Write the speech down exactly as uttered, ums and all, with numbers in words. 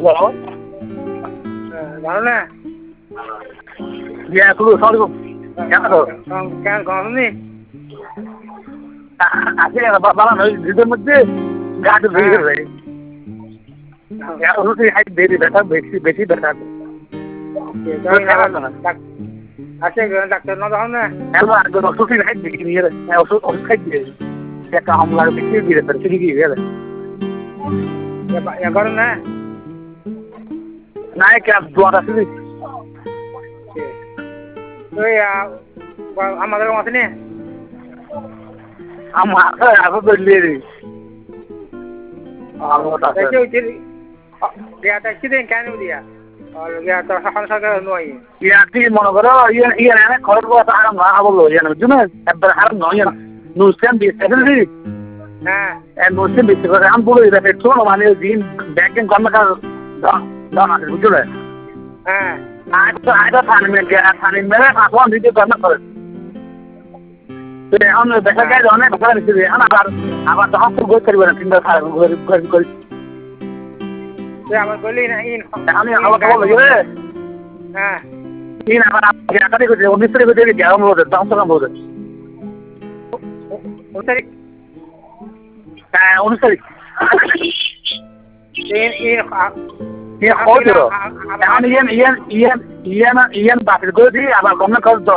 বলো ভালো না ইয়া শুরু সরি কেন তো কেন গরম নেই আছে বাবা নয় দুধের মধ্যে গাছ ভেঙে যায় এখন তুই হাইট বেশি ব্যথা বেশি বেশি ব্যথা আছে ডাক্তার না তখন না এবার একজন ওষুধই হাইট বেশি নিয়ে ওষুধ ওষুধ খাই দিয়ে একটা হামলার বেশি দিয়ে দেবে ঠিক কি গেলে এখন না না কে দোয়ার আছে তুই আমাদের আছে নি আমার আগে বললি রে আমার দেখি ওই দেয়াটা কি দেন কেন দিয়া আর দেয়াটা সকাল সকাল নয় ইয়াতি মনে করো ইয়ে ইয়ে না খরচ কথা হারাম না বললো জানো বুঝছো একবার হারাম নয় নুসকান দিয়ে সেভেন্টি হ্যাঁ এন্ড নুসকান দিয়ে করে আমি বলে এটা একটু মানে দিন ব্যাগিং কর্মকা দাও না বুঝছো হ্যাঁ আজ তো আজ থানে মে গয়া থানে মেরে এখন দিতে কর্ম করে তো এখন দেখা যায় অনেক কথা নিচ্ছে আবার আবার তখন তো গোল করবে না তিনবার খারাপ করে করে তুই আবার বললি না ইন আমি আবার বলবো যে হ্যাঁ ইন আবার আকারে করে উনিশ তারিখ করে গ্যারাম বলতে দাম তো কম বলতে উনিশ তারিখ হ্যাঁ উনিশ তারিখ ইন ইন ইয়ে হতো আমি ইয়ান ইয়ান ইয়ান ইয়ান ইয়ান বাতিল করে দিই আবার গমন করে